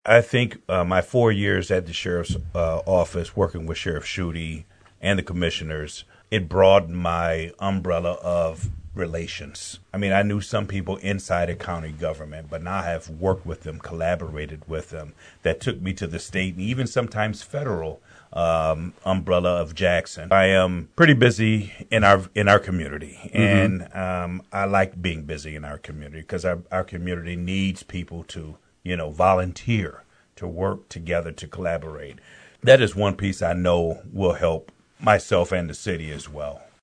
I think my 4 years at the sheriff's office, working with Sheriff Schutte and the commissioners, it broadened my umbrella of relations. I mean, I knew some people inside of county government, but now I have worked with them, collaborated with them. That took me to the state and even sometimes federal umbrella of Jackson. I am pretty busy in our community, and I like being busy in our community because our community needs people to volunteer, to work together, to collaborate. That is one piece I know will help myself and the city as well.